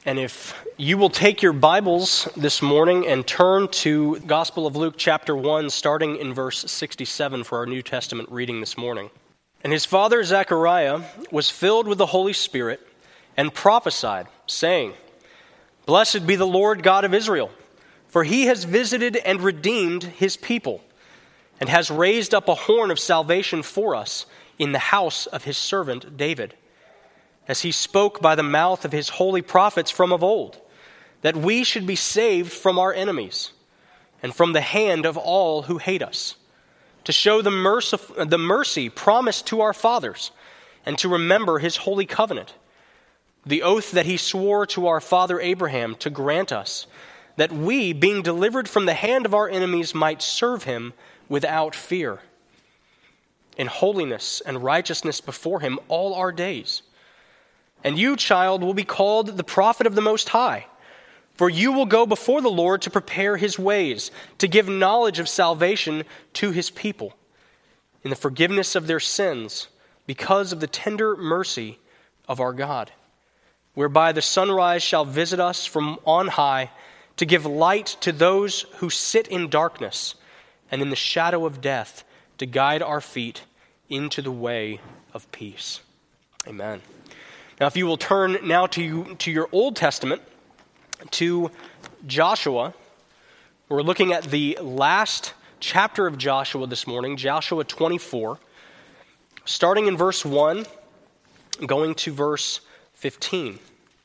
And if you will take your Bibles this morning and turn to Gospel of Luke chapter 1, starting in verse 67 for our New Testament reading this morning. And his father Zechariah was filled with the Holy Spirit and prophesied, saying, "Blessed be the Lord God of Israel, for he has visited and redeemed his people, and has raised up a horn of salvation for us in the house of his servant David, as he spoke by the mouth of his holy prophets from of old, that we should be saved from our enemies and from the hand of all who hate us, to show the mercy promised to our fathers, and to remember his holy covenant, the oath that he swore to our father Abraham to grant us, that we, being delivered from the hand of our enemies, might serve him without fear, in holiness and righteousness before him all our days. And you, child, will be called the prophet of the Most High, for you will go before the Lord to prepare his ways, to give knowledge of salvation to his people, in the forgiveness of their sins, because of the tender mercy of our God, whereby the sunrise shall visit us from on high, to give light to those who sit in darkness and in the shadow of death, to guide our feet into the way of peace." Amen. Now, if you will turn now to your Old Testament, to Joshua. We're looking at the last chapter of Joshua this morning, Joshua 24, starting in verse 1, going to verse 15.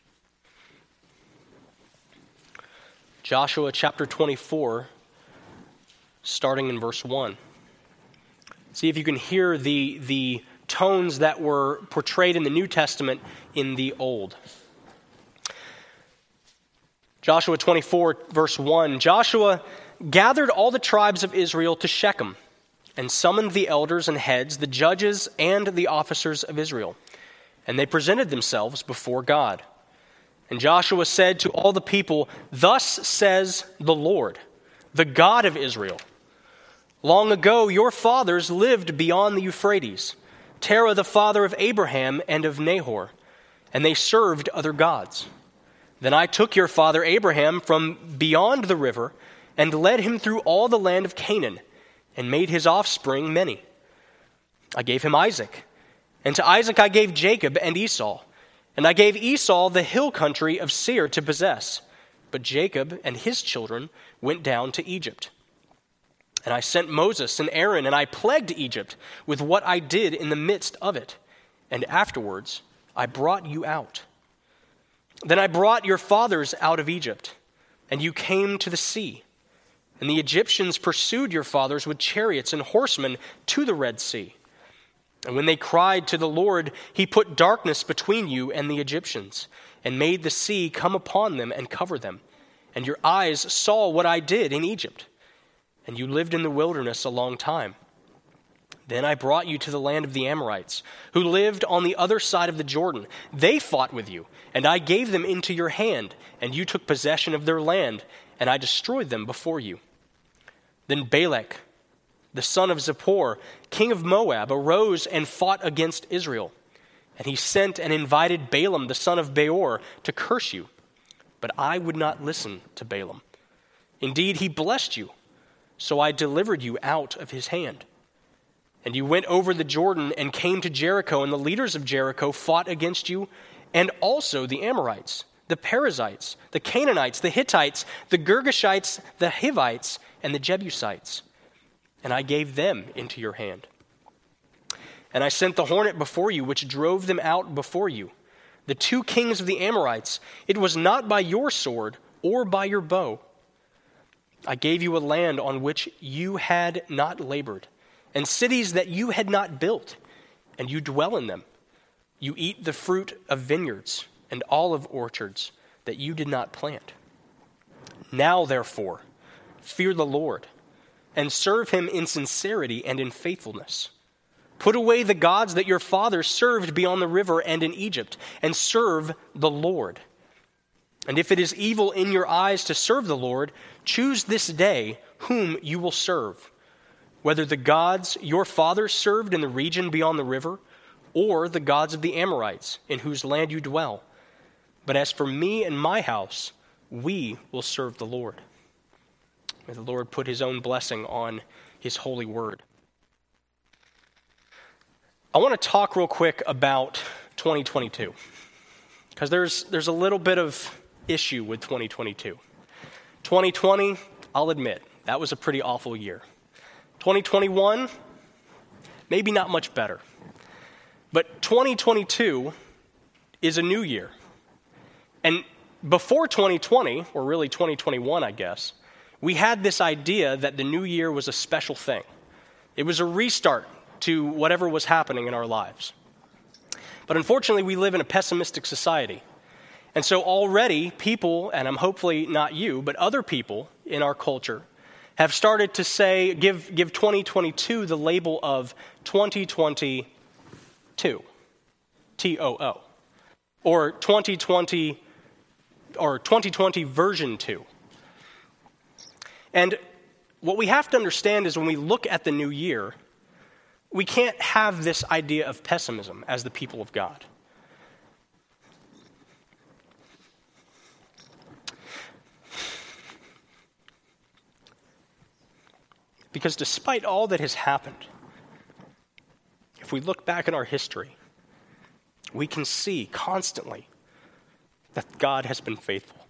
Joshua chapter 24, starting in verse 1. See if you can hear the tones that were portrayed in the New Testament in the Old. Joshua 24, verse 1. Joshua gathered all the tribes of Israel to Shechem and summoned the elders and heads, the judges and the officers of Israel. And they presented themselves before God. And Joshua said to all the people, "Thus says the Lord, the God of Israel. Long ago your fathers lived beyond the Euphrates, Terah the father of Abraham and of Nahor, and they served other gods. Then I took your father Abraham from beyond the river and led him through all the land of Canaan and made his offspring many. I gave him Isaac, and to Isaac I gave Jacob and Esau, and I gave Esau the hill country of Seir to possess, but Jacob and his children went down to Egypt. And I sent Moses and Aaron, and I plagued Egypt with what I did in the midst of it. And afterwards, I brought you out. Then I brought your fathers out of Egypt, and you came to the sea. And the Egyptians pursued your fathers with chariots and horsemen to the Red Sea. And when they cried to the Lord, he put darkness between you and the Egyptians, and made the sea come upon them and cover them. And your eyes saw what I did in Egypt. And you lived in the wilderness a long time. Then I brought you to the land of the Amorites, who lived on the other side of the Jordan. They fought with you, and I gave them into your hand, and you took possession of their land, and I destroyed them before you. Then Balak, the son of Zippor, king of Moab, arose and fought against Israel. And he sent and invited Balaam, the son of Beor, to curse you. But I would not listen to Balaam. Indeed, he blessed you. So I delivered you out of his hand. And you went over the Jordan and came to Jericho, and the leaders of Jericho fought against you, and also the Amorites, the Perizzites, the Canaanites, the Hittites, the Girgashites, the Hivites, and the Jebusites. And I gave them into your hand. And I sent the hornet before you, which drove them out before you. The two kings of the Amorites, it was not by your sword or by your bow. I gave you a land on which you had not labored, and cities that you had not built, and you dwell in them. You eat the fruit of vineyards and olive orchards that you did not plant. Now, therefore, fear the Lord, and serve him in sincerity and in faithfulness. Put away the gods that your fathers served beyond the river and in Egypt, and serve the Lord. And if it is evil in your eyes to serve the Lord, choose this day whom you will serve, whether the gods your fathers served in the region beyond the river, or the gods of the Amorites, in whose land you dwell. But as for me and my house, we will serve the Lord." May the Lord put his own blessing on his holy word. I want to talk real quick about 2022, because there's a little bit of issue with 2022. 2020, I'll admit, that was a pretty awful year. 2021, maybe not much better. But 2022 is a new year. And before 2020, or really 2021, I guess, we had this idea that the new year was a special thing. It was a restart to whatever was happening in our lives. But unfortunately, we live in a pessimistic society. And so already people, and I'm hopefully not you, but other people in our culture have started to say, give 2022 the label of 2022, T-O-O, or 2020 version 2. And what we have to understand is when we look at the new year, we can't have this idea of pessimism as the people of God. Because despite all that has happened, if we look back in our history, we can see constantly that God has been faithful.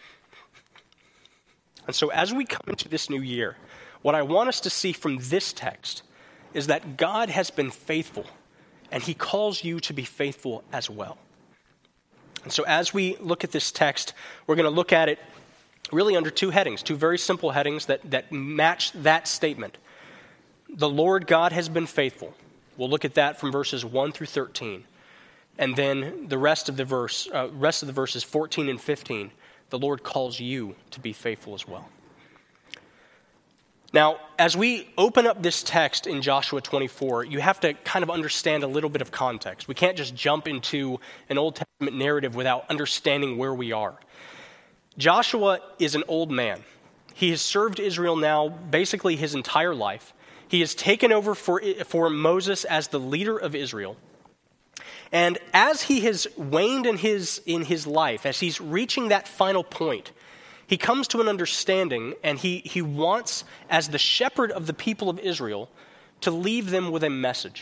And so as we come into this new year, what I want us to see from this text is that God has been faithful, and he calls you to be faithful as well. And so as we look at this text, we're going to look at it really under two headings, two very simple headings that match that statement. The Lord God has been faithful. We'll look at that from verses 1 through 13. And then the rest of the verses 14 and 15, the Lord calls you to be faithful as well. Now, as we open up this text in Joshua 24, you have to kind of understand a little bit of context. We can't just jump into an Old Testament narrative without understanding where we are. Joshua is an old man. He has served Israel now basically his entire life. He has taken over for Moses as the leader of Israel. And as he has waned in his life, as he's reaching that final point, he comes to an understanding, and he wants, as the shepherd of the people of Israel, to leave them with a message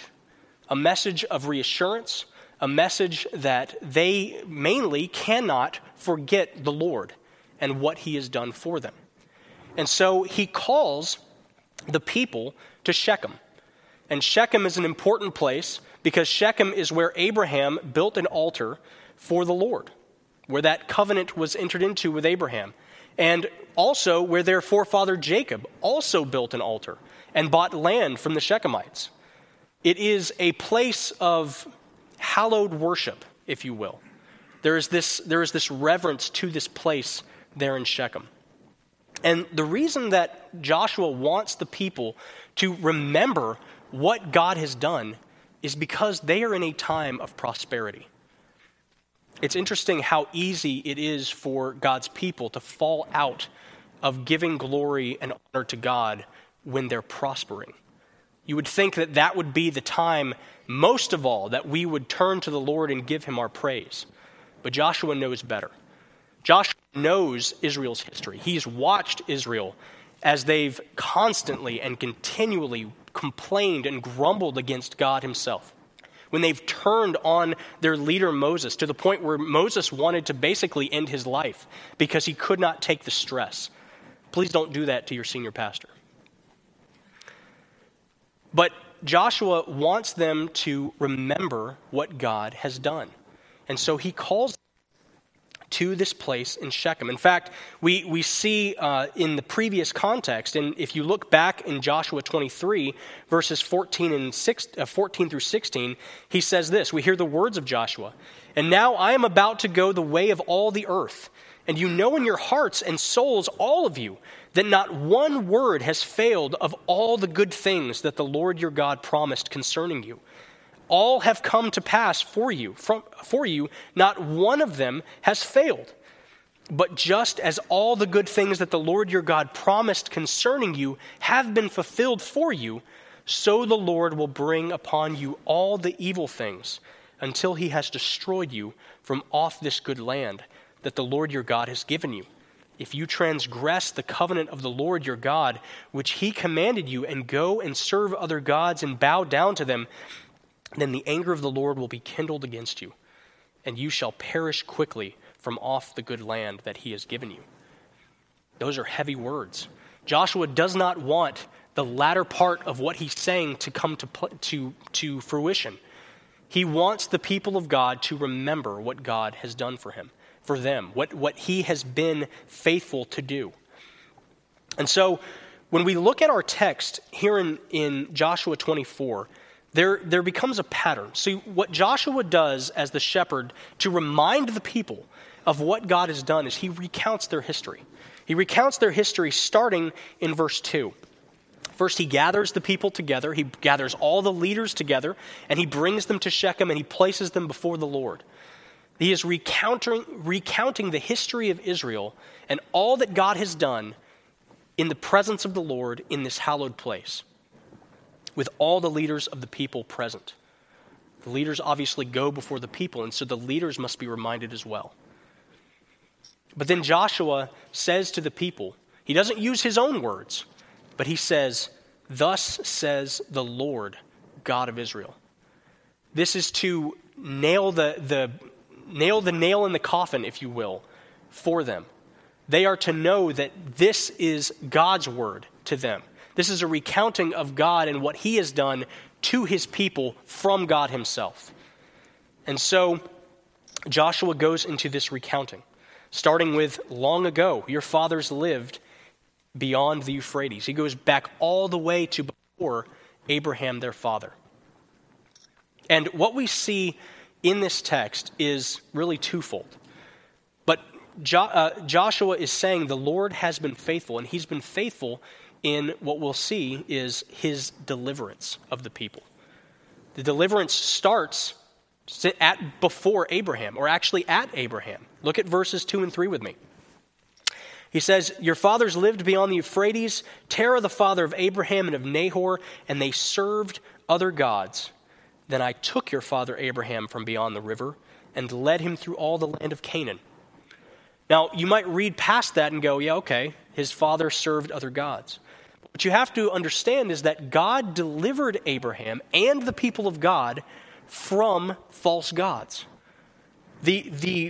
of reassurance, a message that they mainly cannot forget the Lord and what he has done for them. And so he calls the people to Shechem. And Shechem is an important place because Shechem is where Abraham built an altar for the Lord, where that covenant was entered into with Abraham, and also where their forefather Jacob also built an altar and bought land from the Shechemites. It is a place of hallowed worship, if you will. There is this reverence to this place there in Shechem. And the reason that Joshua wants the people to remember what God has done is because they are in a time of prosperity. It's interesting how easy it is for God's people to fall out of giving glory and honor to God when they're prospering. You would think that that would be the time, most of all, that we would turn to the Lord and give him our praise. But Joshua knows better. Joshua knows Israel's history. He's watched Israel as they've constantly and continually complained and grumbled against God himself. When they've turned on their leader Moses to the point where Moses wanted to basically end his life because he could not take the stress. Please don't do that to your senior pastor. But Joshua wants them to remember what God has done. And so he calls them to this place in Shechem. In fact, we see in the previous context, and if you look back in Joshua 23, verses 14 through 16, he says this, we hear the words of Joshua, "And now I am about to go the way of all the earth, and you know in your hearts and souls, all of you, that not one word has failed of all the good things that the Lord your God promised concerning you. All have come to pass for you, not one of them has failed. But just as all the good things that the Lord your God promised concerning you have been fulfilled for you, so the Lord will bring upon you all the evil things until he has destroyed you from off this good land that the Lord your God has given you. If you transgress the covenant of the Lord your God, which he commanded you, and go and serve other gods and bow down to them, then the anger of the Lord will be kindled against you, and you shall perish quickly from off the good land that he has given you. Those are heavy words. Joshua does not want the latter part of what he's saying to come to fruition. He wants the people of God to remember what God has done for them, what he has been faithful to do. And so when we look at our text here in Joshua 24, there becomes a pattern. So what Joshua does as the shepherd to remind the people of what God has done is he recounts their history. He recounts their history starting in verse 2. First, he gathers the people together. He gathers all the leaders together, and he brings them to Shechem, and he places them before the Lord. He is recounting the history of Israel and all that God has done in the presence of the Lord in this hallowed place, with all the leaders of the people present. The leaders obviously go before the people, and so the leaders must be reminded as well. But then Joshua says to the people, he doesn't use his own words, but he says, "Thus says the Lord, God of Israel." This is to nail the nail in the coffin, if you will, for them. They are to know that this is God's word to them. This is a recounting of God and what he has done to his people from God himself. And so Joshua goes into this recounting, starting with, long ago, your fathers lived beyond the Euphrates. He goes back all the way to before Abraham, their father. And what we see in this text is really twofold. But Joshua is saying the Lord has been faithful, and he's been faithful in what we'll see is his deliverance of the people. The deliverance starts before Abraham, or actually at Abraham. Look at verses 2 and 3 with me. He says, your fathers lived beyond the Euphrates, Terah the father of Abraham and of Nahor, and they served other gods. Then I took your father Abraham from beyond the river and led him through all the land of Canaan. Now, you might read past that and go, yeah, okay, his father served other gods. What you have to understand is that God delivered Abraham and the people of God from false gods. The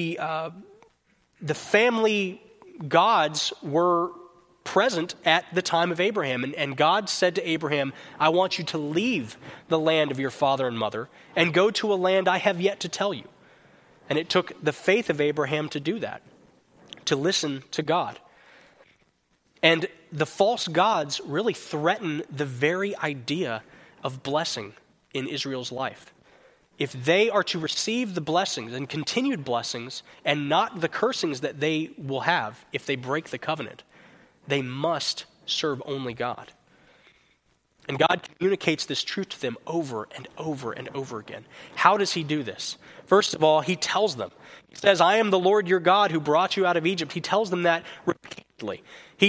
family gods were present at the time of Abraham. And God said to Abraham, I want you to leave the land of your father and mother and go to a land I have yet to tell you. And it took the faith of Abraham to do that, to listen to God. And the false gods really threaten the very idea of blessing in Israel's life. If they are to receive the blessings and continued blessings and not the cursings that they will have if they break the covenant, they must serve only God. And God communicates this truth to them over and over and over again. How does he do this? First of all, he tells them. He says, I am the Lord your God who brought you out of Egypt. He tells them that repeatedly. He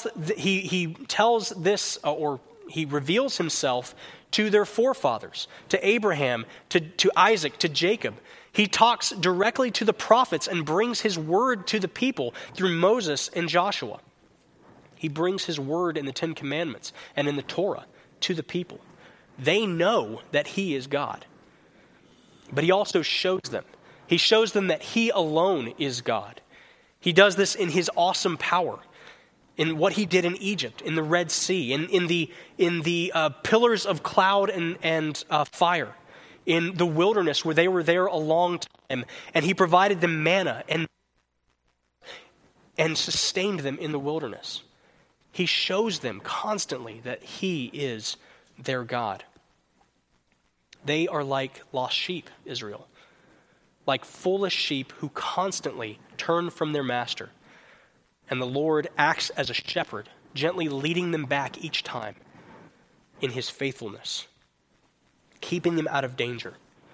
reveals himself to their forefathers, to Abraham, to Isaac, to Jacob. He talks directly to the prophets and brings his word to the people through Moses and Joshua. He brings his word in the Ten Commandments and in the Torah to the people. They know that he is God. But he also shows them. He shows them that he alone is God. He does this in his awesome power, in what he did in Egypt, in the Red Sea, in the pillars of cloud and fire, in the wilderness where they were there a long time, and he provided them manna and sustained them in the wilderness. He shows them constantly that he is their God. They are like lost sheep, Israel, like foolish sheep who constantly turn from their master. And the Lord acts as a shepherd, gently leading them back each time in his faithfulness, keeping them out of danger.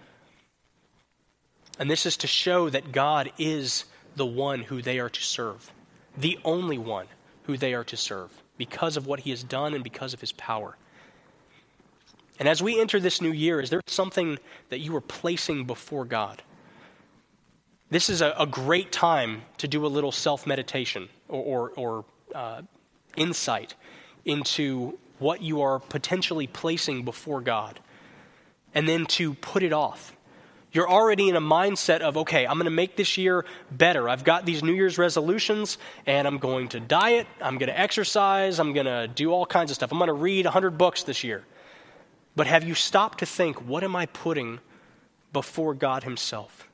And this is to show that God is the one who they are to serve, the only one who they are to serve, because of what he has done and because of his power. And as we enter this new year, is there something that you are placing before God? This is a great time to do a little self-meditation or insight into what you are potentially placing before God, and then to put it off. You're already in a mindset of, okay, I'm going to make this year better. I've got these New Year's resolutions, and I'm going to diet, I'm going to exercise, I'm going to do all kinds of stuff. I'm going to read 100 books this year. But have you stopped to think, what am I putting before God himself?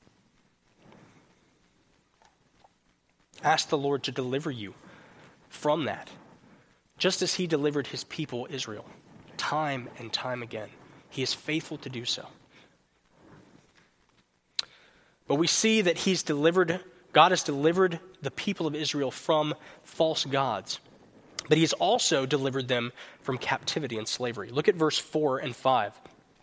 Ask the Lord to deliver you from that, just as he delivered his people Israel time and time again. He is faithful to do so. But we see that God has delivered the people of Israel from false gods. But he has also delivered them from captivity and slavery. Look at verse 4 and 5.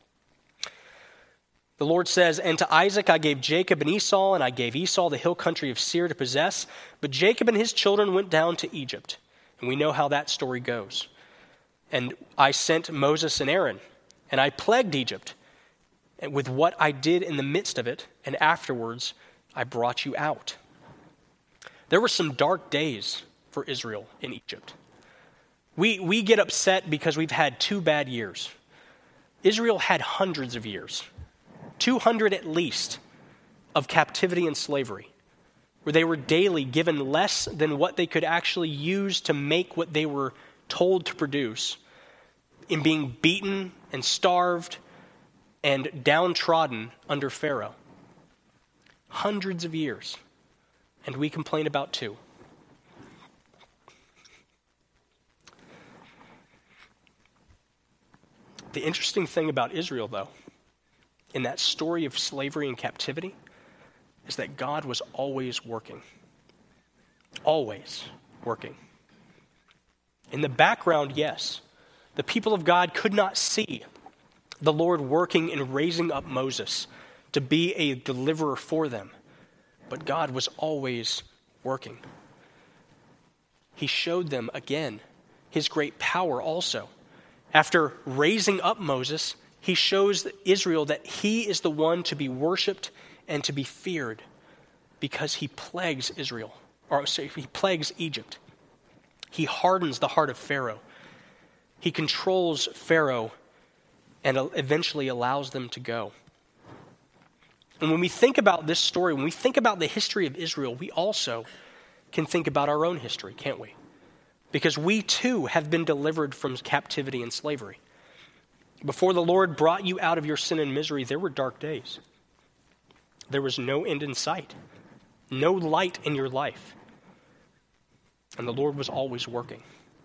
The Lord says, "And to Isaac I gave Jacob and Esau, and I gave Esau the hill country of Seir to possess. But Jacob and his children went down to Egypt." And we know how that story goes. "And I sent Moses and Aaron, and I plagued Egypt with what I did in the midst of it, and afterwards I brought you out." There were some dark days for Israel in Egypt. We get upset because we've had 2 bad years. Israel had hundreds of years, 200 at least, of captivity and slavery, where they were daily given less than what they could actually use to make what they were told to produce, in being beaten and starved and downtrodden under Pharaoh. Hundreds of years. And we complain about 2. The interesting thing about Israel, though, in that story of slavery and captivity, is that God was always working. Always working. In the background, yes, the people of God could not see the Lord working in raising up Moses to be a deliverer for them. But God was always working. He showed them again his great power also. After raising up Moses, he shows Israel that he is the one to be worshiped and to be feared, because he plagues he plagues Egypt. He hardens the heart of Pharaoh. He controls Pharaoh and eventually allows them to go. And when we think about this story, when we think about the history of Israel, we also can think about our own history, can't we? Because we too have been delivered from captivity and slavery. Before the Lord brought you out of your sin and misery, there were dark days. There was no end in sight, no light in your life. And the Lord was always working,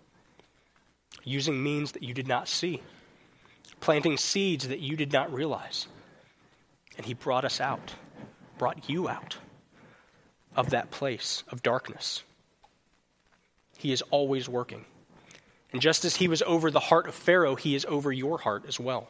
using means that you did not see, planting seeds that you did not realize. And he brought us out, brought you out of that place of darkness. He is always working. And just as he was over the heart of Pharaoh, he is over your heart as well.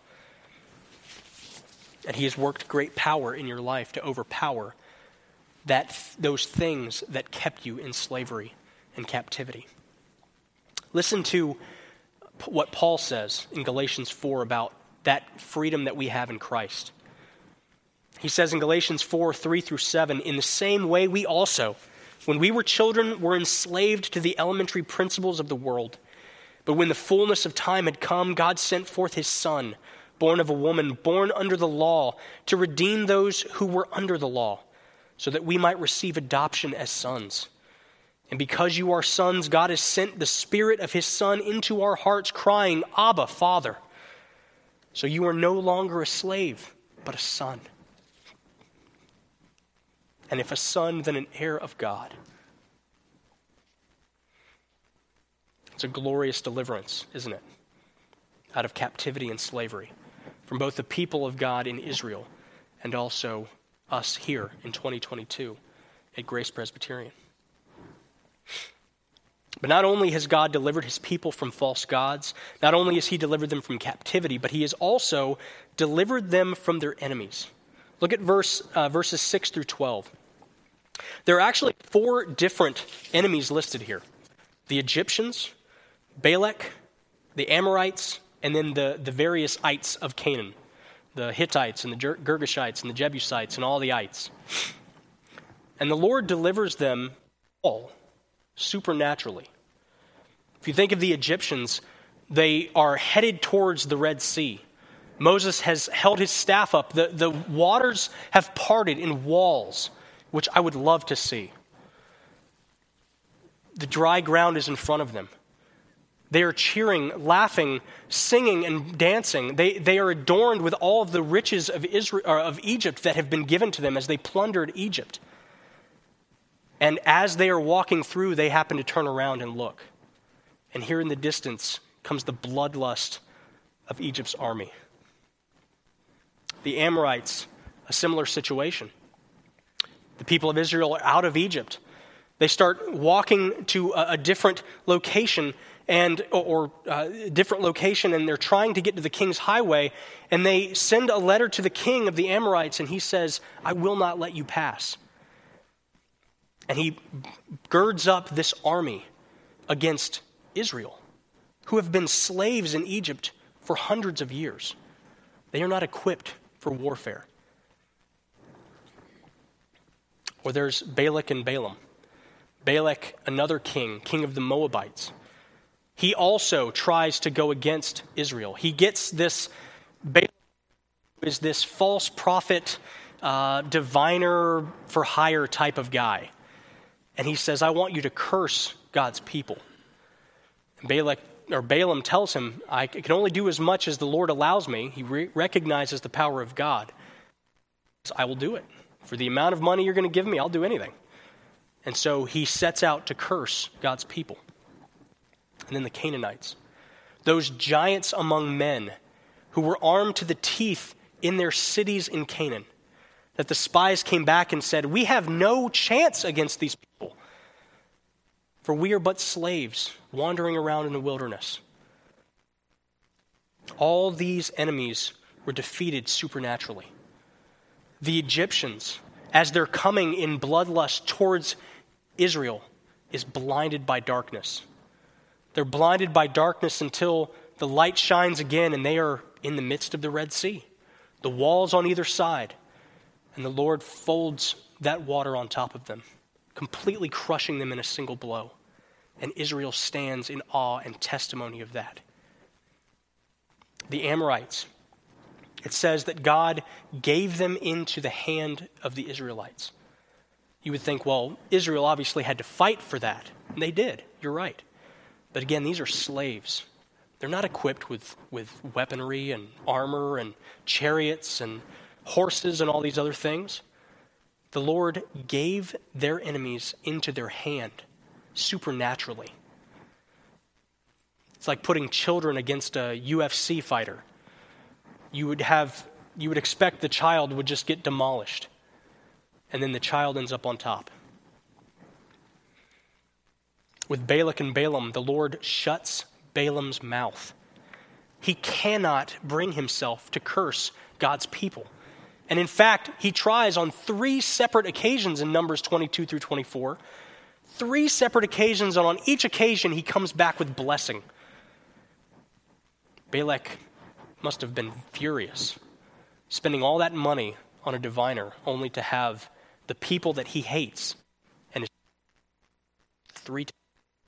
And he has worked great power in your life to overpower those things that kept you in slavery and captivity. Listen to what Paul says in Galatians 4 about that freedom that we have in Christ. He says in Galatians 4, 3-7, "In the same way we also, when we were children, were enslaved to the elementary principles of the world. But when the fullness of time had come, God sent forth his Son, born of a woman, born under the law, to redeem those who were under the law, so that we might receive adoption as sons. And because you are sons, God has sent the Spirit of his Son into our hearts, crying, 'Abba, Father.' So you are no longer a slave, but a son. And if a son, then an heir of God." It's a glorious deliverance, isn't it? Out of captivity and slavery, from both the people of God in Israel and also us here in 2022 at Grace Presbyterian. But not only has God delivered his people from false gods, not only has he delivered them from captivity, but he has also delivered them from their enemies. Look at verses 6-12. There are actually 4 different enemies listed here: the Egyptians, Balak, the Amorites, and then the various ites of Canaan, the Hittites and the Girgashites and the Jebusites and all the ites. And the Lord delivers them all supernaturally. If you think of the Egyptians, they are headed towards the Red Sea. Moses has held his staff up. The waters have parted in walls, which I would love to see. The dry ground is in front of them. They are cheering, laughing, singing, and dancing. They are adorned with all of the riches of Egypt that have been given to them as they plundered Egypt. And as they are walking through, they happen to turn around and look. And here in the distance comes the bloodlust of Egypt's army. The Amorites, a similar situation. The people of Israel are out of Egypt. They start walking to a different location and they're trying to get to the king's highway, and they send a letter to the king of the Amorites, and he says, "I will not let you pass." And he girds up this army against Israel, who have been slaves in Egypt for hundreds of years. They are not equipped for warfare. Or there's Balak and Balaam. Balak, another king of the Moabites. He also tries to go against Israel. He gets this, Balak is this false prophet, diviner for hire type of guy. And he says, "I want you to curse God's people." And Balaam tells him, "I can only do as much as the Lord allows me." He recognizes the power of God. So I will do it. For the amount of money you're going to give me, I'll do anything. And so he sets out to curse God's people. And then the Canaanites, those giants among men who were armed to the teeth in their cities in Canaan, that the spies came back and said, "We have no chance against these people, for we are but slaves wandering around in the wilderness." All these enemies were defeated supernaturally. The Egyptians, as they're coming in bloodlust towards Israel, is blinded by darkness. They're blinded by darkness until the light shines again and they are in the midst of the Red Sea. The walls on either side. And the Lord folds that water on top of them, completely crushing them in a single blow. And Israel stands in awe and testimony of that. The Amorites, it says that God gave them into the hand of the Israelites. You would think, well, Israel obviously had to fight for that. And they did. You're right. But again, these are slaves. They're not equipped with weaponry and armor and chariots and horses and all these other things. The Lord gave their enemies into their hand supernaturally. It's like putting children against a UFC fighter. You would expect the child would just get demolished, and then the child ends up on top. With Balak and Balaam, the Lord shuts Balaam's mouth. He cannot bring himself to curse God's people. And in fact, he tries on 3 separate occasions in Numbers 22 through 24. 3 separate occasions, and on each occasion he comes back with blessing. Balak must have been furious, spending all that money on a diviner only to have the people that he hates and 3 times.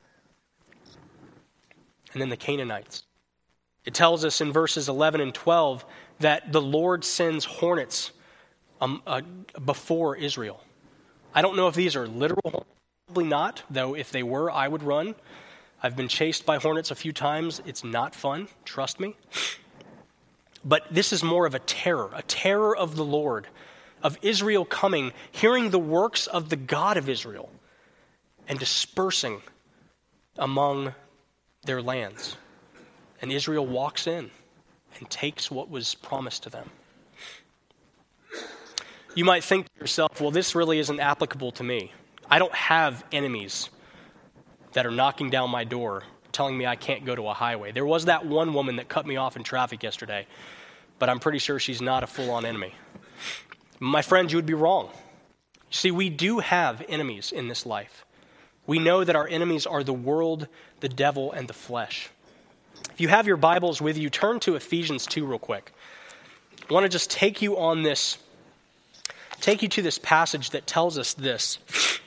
And then the Canaanites. It tells us in verses 11 and 12 that the Lord sends hornets before Israel. I don't know if these are literal hornets, probably not, though if they were, I would run. I've been chased by hornets a few times. It's not fun, trust me. But this is more of a terror of the Lord, of Israel coming, hearing the works of the God of Israel, and dispersing among their lands. And Israel walks in and takes what was promised to them. You might think to yourself, well, this really isn't applicable to me. I don't have enemies that are knocking down my door telling me I can't go to a highway. There was that one woman that cut me off in traffic yesterday, but I'm pretty sure she's not a full-on enemy. My friends, you would be wrong. See, we do have enemies in this life. We know that our enemies are the world, the devil, and the flesh. If you have your Bibles with you, turn to Ephesians 2 real quick. I want to just take you to this passage that tells us this.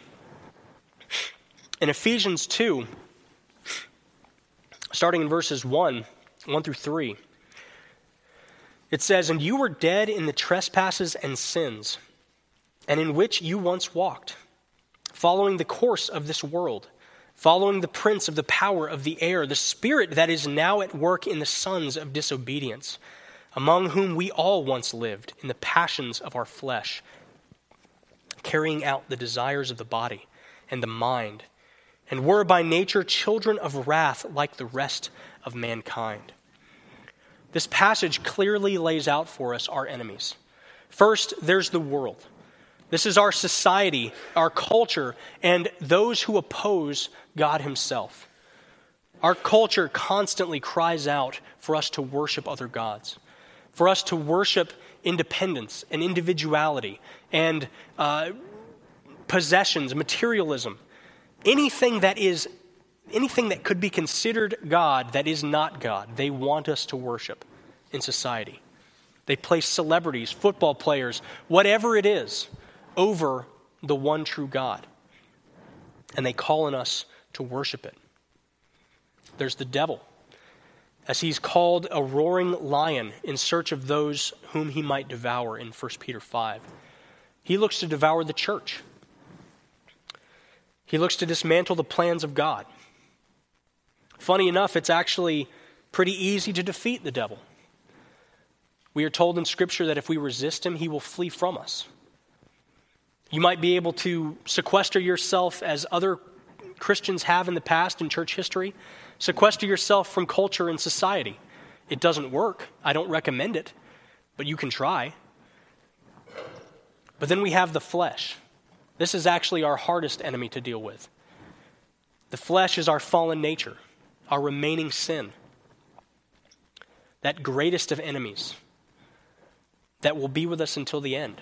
In Ephesians 2, starting in verses 1 through 3, it says, "And you were dead in the trespasses and sins, and in which you once walked, following the course of this world, following the prince of the power of the air, the spirit that is now at work in the sons of disobedience, among whom we all once lived in the passions of our flesh, carrying out the desires of the body and the mind, and were by nature children of wrath like the rest of mankind." This passage clearly lays out for us our enemies. First, there's the world. This is our society, our culture, and those who oppose God himself. Our culture constantly cries out for us to worship other gods, for us to worship independence and individuality and possessions, materialism, anything that could be considered God that is not God. They want us to worship in society. They place celebrities, football players, whatever it is, over the one true God. And they call on us to worship it. There's the devil, as he's called a roaring lion in search of those whom he might devour in 1 Peter 5. He looks to devour the church. He looks to dismantle the plans of God. Funny enough, it's actually pretty easy to defeat the devil. We are told in Scripture that if we resist him, he will flee from us. You might be able to sequester yourself as other Christians have in the past in church history. Sequester yourself from culture and society. It doesn't work. I don't recommend it, but you can try. But then we have the flesh. This is actually our hardest enemy to deal with. The flesh is our fallen nature, our remaining sin. That greatest of enemies that will be with us until the end.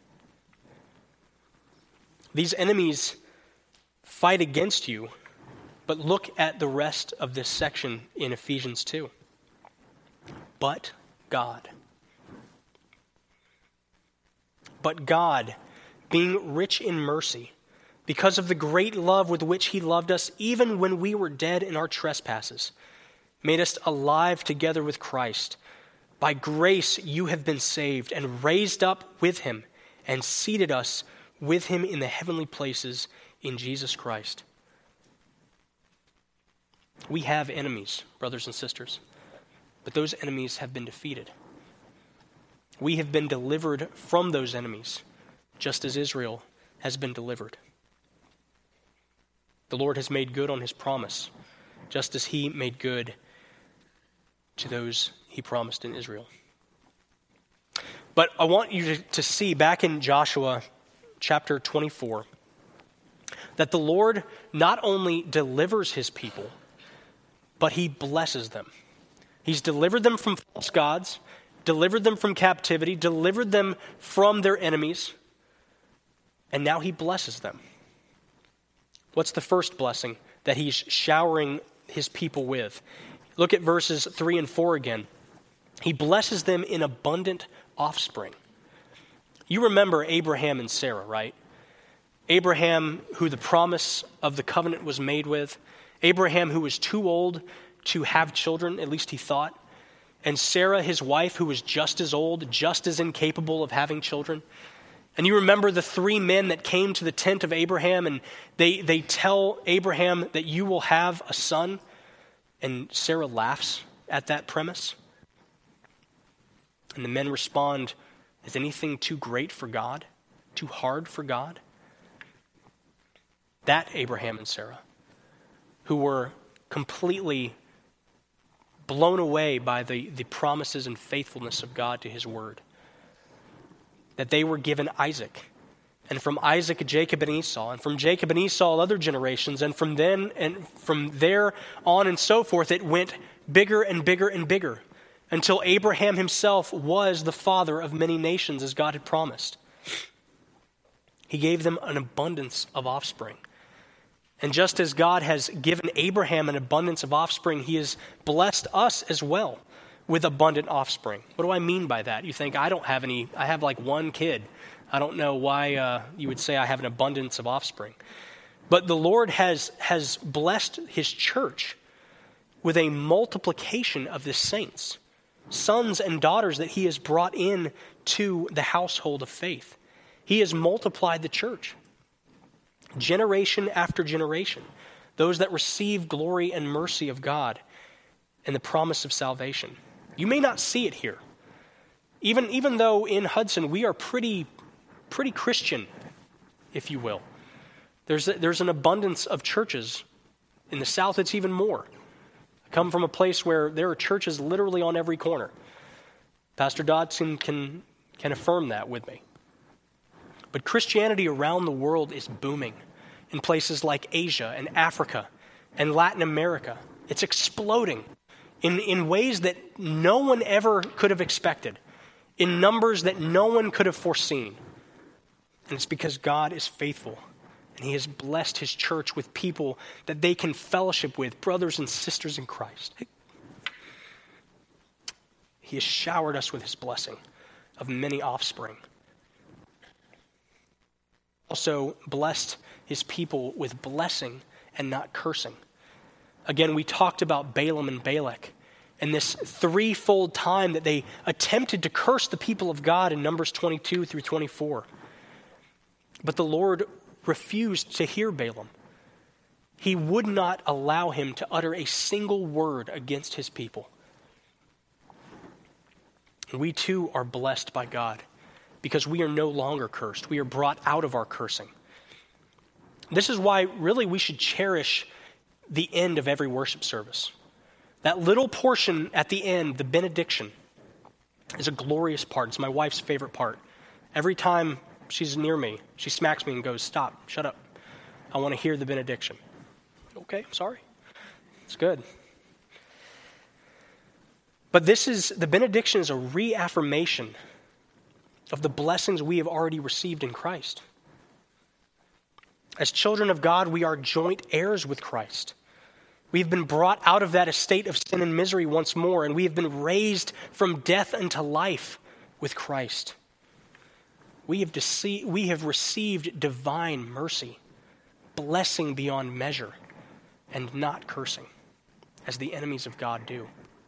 These enemies fight against you, but look at the rest of this section in Ephesians 2. But God. But God, being rich in mercy, because of the great love with which he loved us, even when we were dead in our trespasses, made us alive together with Christ. By grace you have been saved, and raised up with him, and seated us with him in the heavenly places in Jesus Christ. We have enemies, brothers and sisters, but those enemies have been defeated. We have been delivered from those enemies, just as Israel has been delivered. The Lord has made good on his promise, just as he made good to those he promised in Israel. But I want you to see back in Joshua chapter 24 that the Lord not only delivers his people, but he blesses them. He's delivered them from false gods, delivered them from captivity, delivered them from their enemies, and now he blesses them. What's the first blessing that he's showering his people with? Look at verses 3 and 4 again. He blesses them in abundant offspring. You remember Abraham and Sarah, right? Abraham, who the promise of the covenant was made with. Abraham, who was too old to have children, at least he thought. And Sarah, his wife, who was just as old, just as incapable of having children. And you remember the three men that came to the tent of Abraham, and they tell Abraham that you will have a son. And Sarah laughs at that premise. And the men respond, is anything too great for God? Too hard for God? That Abraham and Sarah, who were completely blown away by the promises and faithfulness of God to his word. That they were given Isaac. And from Isaac, Jacob and Esau. And from Jacob and Esau, other generations. And from then and from there on and so forth, it went bigger and bigger and bigger. Until Abraham himself was the father of many nations, as God had promised. He gave them an abundance of offspring. And just as God has given Abraham an abundance of offspring, he has blessed us as well with abundant offspring. What do I mean by that? You think, I don't have any, I have like one kid. I don't know why you would say I have an abundance of offspring. But the Lord has blessed his church with a multiplication of the saints, sons and daughters that he has brought in to the household of faith. He has multiplied the church, generation after generation, those that receive glory and mercy of God and the promise of salvation. You may not see it here. Even though in Hudson we are pretty Christian, if you will. There's an abundance of churches. In the South, it's even more. I come from a place where there are churches literally on every corner. Pastor Dodson can affirm that with me. But Christianity around the world is booming in places like Asia and Africa and Latin America. It's exploding in ways that no one ever could have expected, in numbers that no one could have foreseen. And it's because God is faithful, and he has blessed his church with people that they can fellowship with, brothers and sisters in Christ. He has showered us with his blessing of many offspring. Also blessed his people with blessing and not cursing. Again, we talked about Balaam and Balak and this threefold time that they attempted to curse the people of God in Numbers 22 through 24. But the Lord refused to hear Balaam. He would not allow him to utter a single word against his people. We too are blessed by God because we are no longer cursed. We are brought out of our cursing. This is why really we should cherish the end of every worship service. That little portion at the end, the benediction, is a glorious part. It's my wife's favorite part. Every time she's near me, she smacks me and goes, "Stop, shut up. I want to hear the benediction." Okay, sorry. It's good. But the benediction is a reaffirmation of the blessings we have already received in Christ. As children of God, we are joint heirs with Christ. We have been brought out of that estate of sin and misery once more, and we have been raised from death unto life with Christ. We have received divine mercy, blessing beyond measure, and not cursing, as the enemies of God do.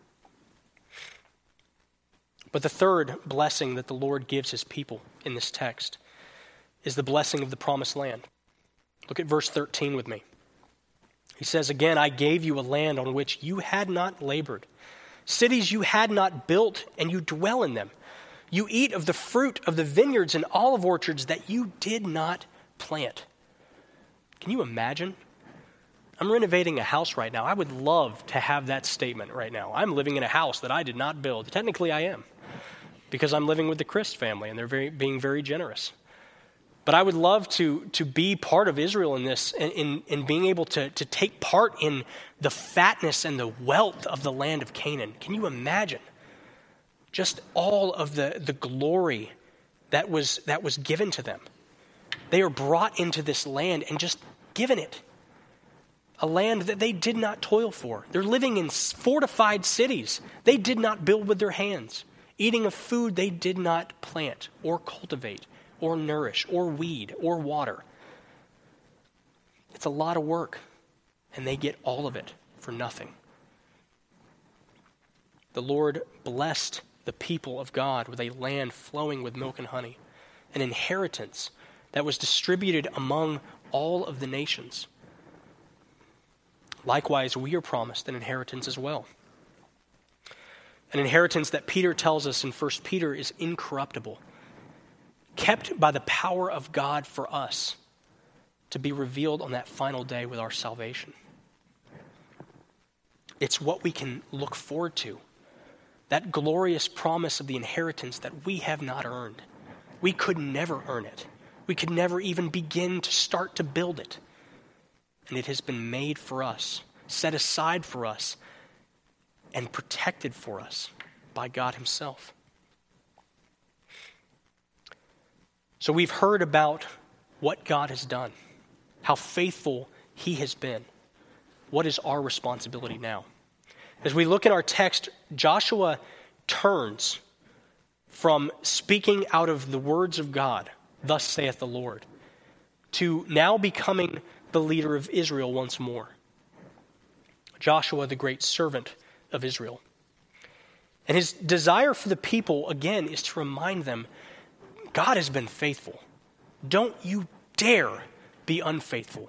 But the third blessing that the Lord gives his people in this text is the blessing of the promised land. Look at verse 13 with me. He says, "Again, I gave you a land on which you had not labored, cities you had not built, and you dwell in them. You eat of the fruit of the vineyards and olive orchards that you did not plant." Can you imagine? I'm renovating a house right now. I would love to have that statement right now. I'm living in a house that I did not build. Technically, I am, because I'm living with the Christ family, and they're being very generous. But I would love to be part of Israel in this, in being able to take part in the fatness and the wealth of the land of Canaan. Can you imagine just all of the glory that was given to them? They are brought into this land and just given it. A land that they did not toil for. They're living in fortified cities they did not build with their hands, eating of food they did not plant or cultivate or nourish or weed or water. It's a lot of work, and they get all of it for nothing. The Lord blessed the people of God with a land flowing with milk and honey, an inheritance that was distributed among all of the nations. Likewise, we are promised an inheritance as well. An inheritance that Peter tells us in 1 Peter is incorruptible, kept by the power of God for us to be revealed on that final day with our salvation. It's what we can look forward to, that glorious promise of the inheritance that we have not earned. We could never earn it. We could never even begin to start to build it. And it has been made for us, set aside for us, and protected for us by God himself. So we've heard about what God has done, how faithful he has been. What is our responsibility now? As we look in our text, Joshua turns from speaking out of the words of God, thus saith the Lord, to now becoming the leader of Israel once more. Joshua, the great servant of Israel. And his desire for the people, again, is to remind them, God has been faithful. Don't you dare be unfaithful.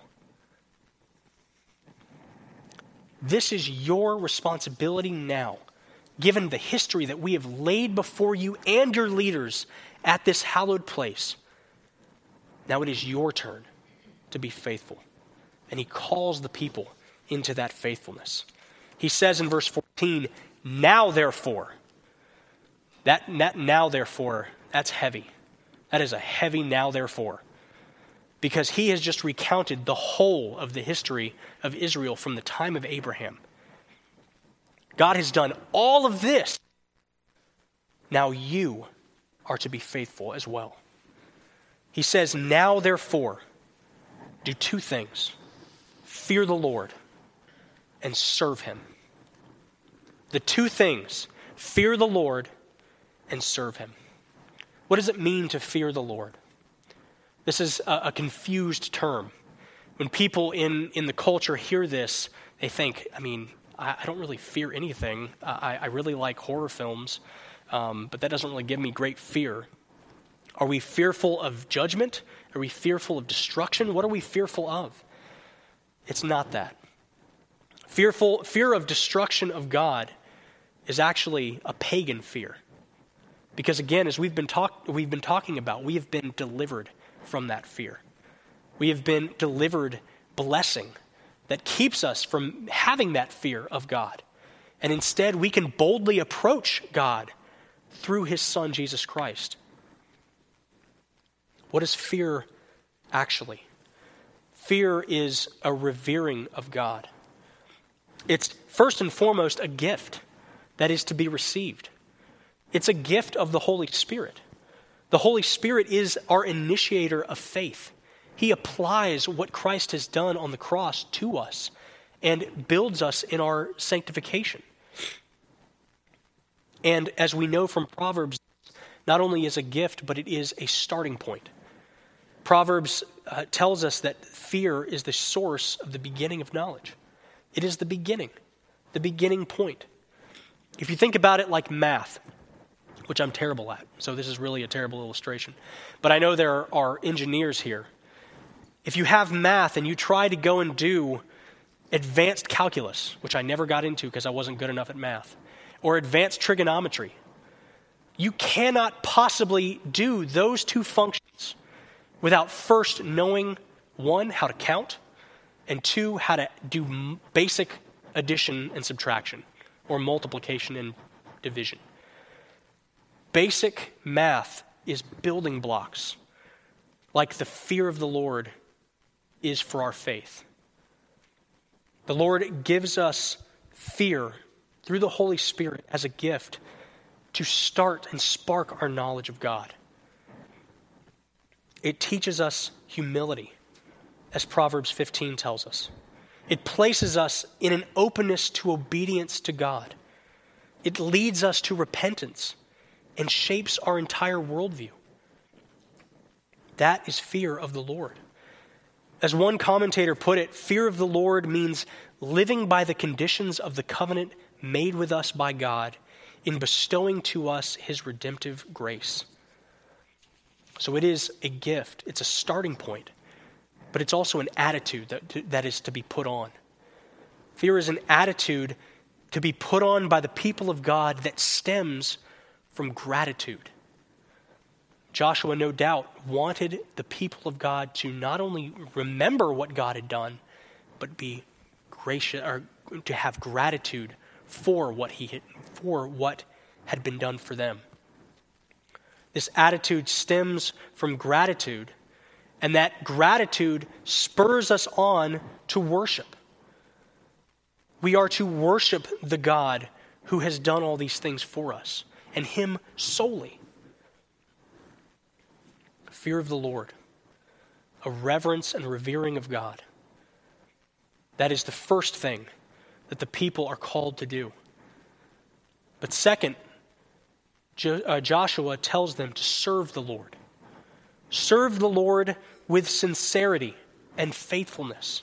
This is your responsibility now, given the history that we have laid before you and your leaders at this hallowed place. Now it is your turn to be faithful. And he calls the people into that faithfulness. He says in verse 14, now therefore. That now therefore, that's heavy. That is a heavy now therefore. Because he has just recounted the whole of the history of Israel from the time of Abraham. God has done all of this. Now you are to be faithful as well. He says, now therefore, do two things. Fear the Lord and serve him. The two things, fear the Lord and serve him. What does it mean to fear the Lord? This is a confused term. When people in the culture hear this, they think, I don't really fear anything. I really like horror films, but that doesn't really give me great fear. Are we fearful of judgment? Are we fearful of destruction? What are we fearful of? It's not that. Fear of destruction of God is actually a pagan fear. Because again, as we've been talking about, we have been delivered from that fear. We have been delivered blessing that keeps us from having that fear of God. And instead, we can boldly approach God through his Son, Jesus Christ. What is fear actually? Fear is a revering of God. It's first and foremost a gift that is to be received. It's a gift of the Holy Spirit. The Holy Spirit is our initiator of faith. He applies what Christ has done on the cross to us and builds us in our sanctification. And as we know from Proverbs, not only is a gift, but it is a starting point. Proverbs tells us that fear is the source of the beginning of knowledge. It is the beginning point. If you think about it like math, which I'm terrible at, so this is really a terrible illustration, but I know there are engineers here. If you have math and you try to go and do advanced calculus, which I never got into because I wasn't good enough at math, or advanced trigonometry, you cannot possibly do those two functions without first knowing, one, how to count, and two, how to do basic addition and subtraction, or multiplication and division. Basic math is building blocks, like the fear of the Lord is for our faith. The Lord gives us fear through the Holy Spirit as a gift to start and spark our knowledge of God. It teaches us humility, as Proverbs 15 tells us. It places us in an openness to obedience to God. It leads us to repentance and shapes our entire worldview. That is fear of the Lord. As one commentator put it, fear of the Lord means living by the conditions of the covenant made with us by God in bestowing to us his redemptive grace. So it is a gift. It's a starting point, but it's also an attitude that is to be put on. Fear is an attitude to be put on by the people of God that stems from gratitude. Joshua, no doubt, wanted the people of God to not only remember what God had done, but be gracious, or to have gratitude for what had been done for them. This attitude stems from gratitude, and that gratitude spurs us on to worship. We are to worship the God who has done all these things for us, and him solely. Fear of the Lord, a reverence and revering of God. That is the first thing that the people are called to do. But second, Joshua tells them to serve the Lord. Serve the Lord with sincerity and faithfulness.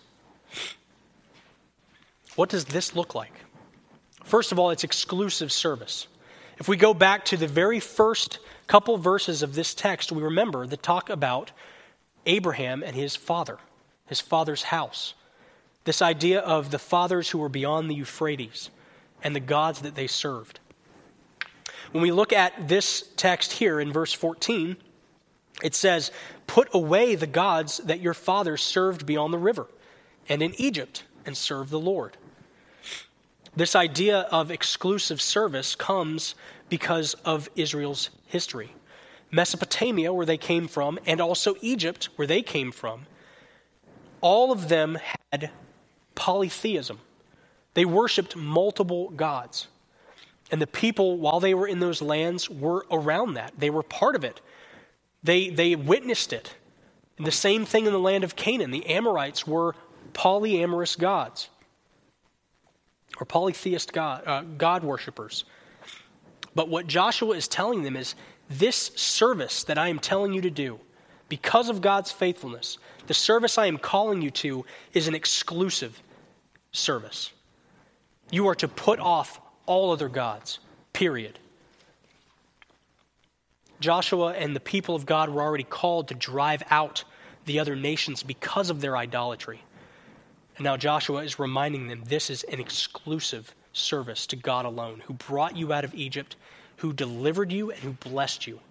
What does this look like? First of all, it's exclusive service. If we go back to the very first couple verses of this text, we remember the talk about Abraham and his father's house. This idea of the fathers who were beyond the Euphrates and the gods that they served. When we look at this text here in verse 14, it says, "Put away the gods that your fathers served beyond the river and in Egypt, and serve the Lord." This idea of exclusive service comes because of Israel's history. Mesopotamia, where they came from, and also Egypt, where they came from, all of them had polytheism. They worshipped multiple gods. And the people, while they were in those lands, were around that. They were part of it. They witnessed it. And the same thing in the land of Canaan. The Amorites were polyamorous gods, or polytheist God worshippers. But what Joshua is telling them is, this service that I am telling you to do, because of God's faithfulness, the service I am calling you to is an exclusive service. You are to put off all other gods, period. Joshua and the people of God were already called to drive out the other nations because of their idolatry. And now Joshua is reminding them this is an exclusive service to God alone, who brought you out of Egypt, who delivered you, and who blessed you.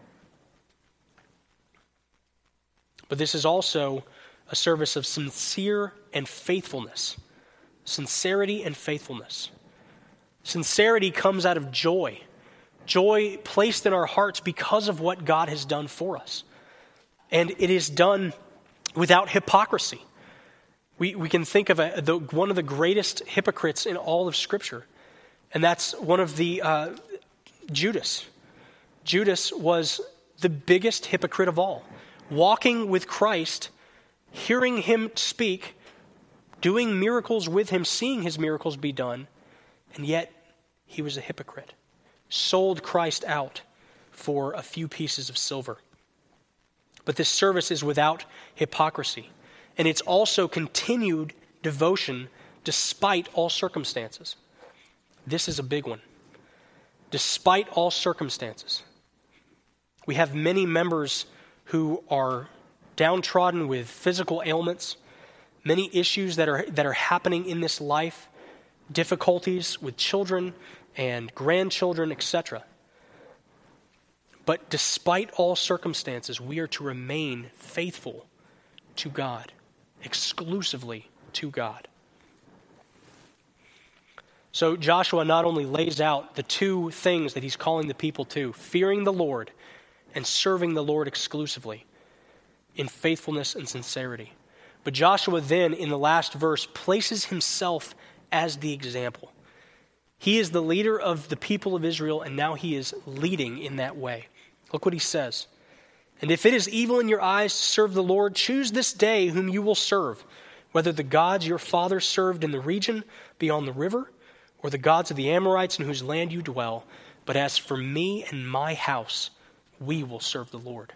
But this is also a service of sincere and faithfulness. Sincerity and faithfulness. Sincerity comes out of joy. Joy placed in our hearts because of what God has done for us. And it is done without hypocrisy. We can think of one of the greatest hypocrites in all of Scripture, and that's one of the Judas. Judas was the biggest hypocrite of all. Walking with Christ, hearing him speak, doing miracles with him, seeing his miracles be done, and yet he was a hypocrite. Sold Christ out for a few pieces of silver. But this service is without hypocrisy. And it's also continued devotion despite all circumstances. This is a big one. Despite all circumstances. We have many members who are downtrodden with physical ailments, many issues that are happening in this life, difficulties with children and grandchildren, etc. But despite all circumstances, we are to remain faithful to God, exclusively to God. So Joshua not only lays out the two things that he's calling the people to, fearing the Lord and serving the Lord exclusively in faithfulness and sincerity, but Joshua then, in the last verse, places himself as the example. He is the leader of the people of Israel, and now he is leading in that way. Look what he says. "And if it is evil in your eyes to serve the Lord, choose this day whom you will serve, whether the gods your fathers served in the region beyond the river, or the gods of the Amorites in whose land you dwell. But as for me and my house, we will serve the Lord."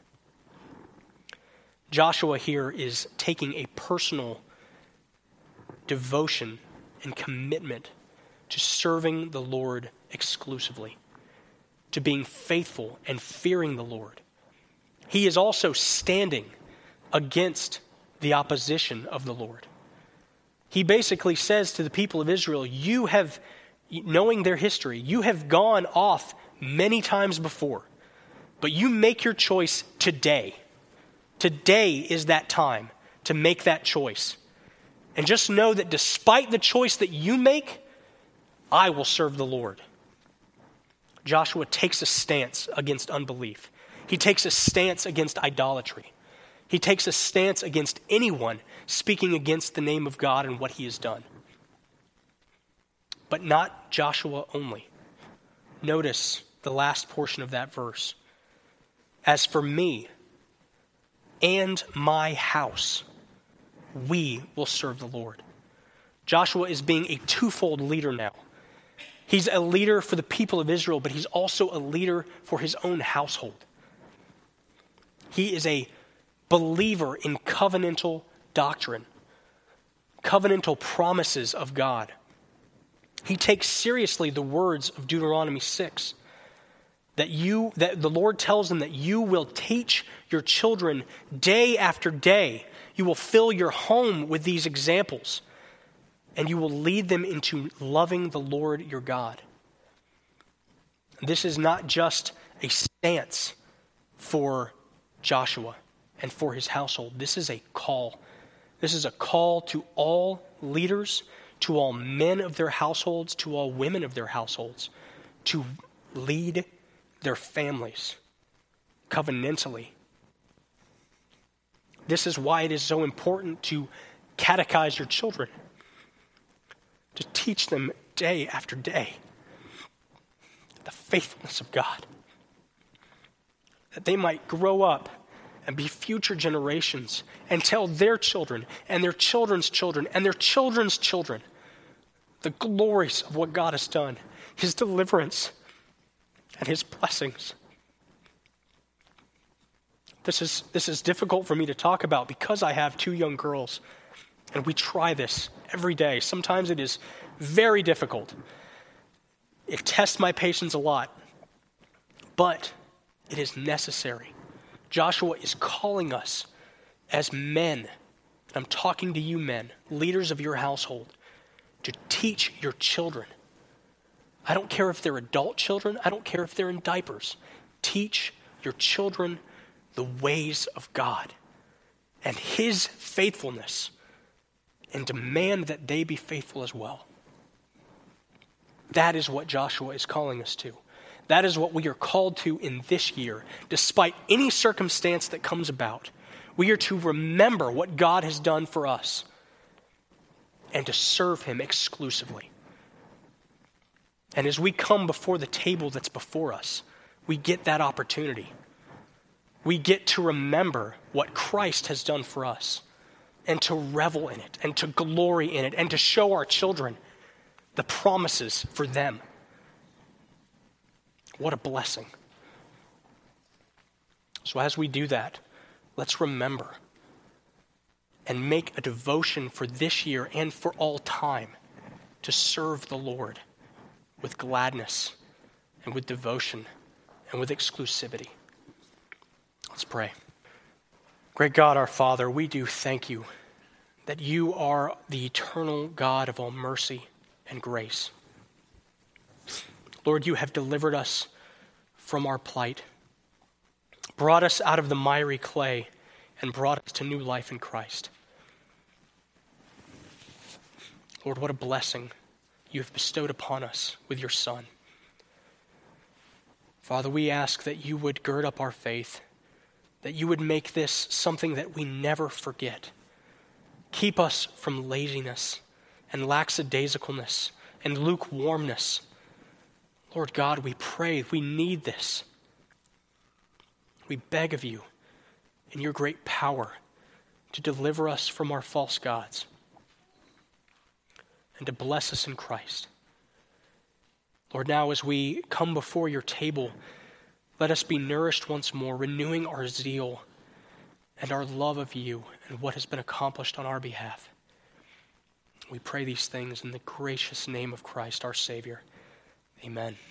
Joshua here is taking a personal devotion and commitment to serving the Lord exclusively, to being faithful and fearing the Lord. He is also standing against the opposition of the Lord. He basically says to the people of Israel, you have, knowing their history, you have gone off many times before, but you make your choice today. Today is that time to make that choice. And just know that despite the choice that you make, I will serve the Lord. Joshua takes a stance against unbelief. He takes a stance against idolatry. He takes a stance against anyone speaking against the name of God and what he has done. But not Joshua only. Notice the last portion of that verse. "As for me and my house, we will serve the Lord." Joshua is being a twofold leader now. He's a leader for the people of Israel, but he's also a leader for his own household. He is a believer in covenantal doctrine, covenantal promises of God. He takes seriously the words of Deuteronomy 6, that the Lord tells him that you will teach your children day after day. You will fill your home with these examples, and you will lead them into loving the Lord your God. This is not just a stance for Joshua and for his household. This is a call. This is a call to all leaders, to all men of their households, to all women of their households, to lead their families covenantally. This is why it is so important to catechize your children, to teach them day after day the faithfulness of God, that they might grow up and be future generations and tell their children and their children's children and their children's children the glories of what God has done, his deliverance and his blessings. This is difficult for me to talk about because I have 2 young girls, and we try this every day. Sometimes it is very difficult. It tests my patience a lot, but it is necessary. Joshua is calling us as men, and I'm talking to you men, leaders of your household, to teach your children. I don't care if they're adult children. I don't care if they're in diapers. Teach your children the ways of God and his faithfulness, and demand that they be faithful as well. That is what Joshua is calling us to. That is what we are called to in this year, despite any circumstance that comes about. We are to remember what God has done for us and to serve him exclusively. And as we come before the table that's before us, we get that opportunity. We get to remember what Christ has done for us and to revel in it and to glory in it and to show our children the promises for them. What a blessing. So as we do that, let's remember and make a devotion for this year and for all time to serve the Lord with gladness and with devotion and with exclusivity. Let's pray. Great God, our Father, we do thank you that you are the eternal God of all mercy and grace. Lord, you have delivered us from our plight, brought us out of the miry clay, and brought us to new life in Christ. Lord, what a blessing you have bestowed upon us with your Son. Father, we ask that you would gird up our faith, that you would make this something that we never forget. Keep us from laziness and lackadaisicalness and lukewarmness. Lord God, we pray, we need this. We beg of you in your great power to deliver us from our false gods and to bless us in Christ. Lord, now as we come before your table, let us be nourished once more, renewing our zeal and our love of you and what has been accomplished on our behalf. We pray these things in the gracious name of Christ, our Savior. Amen.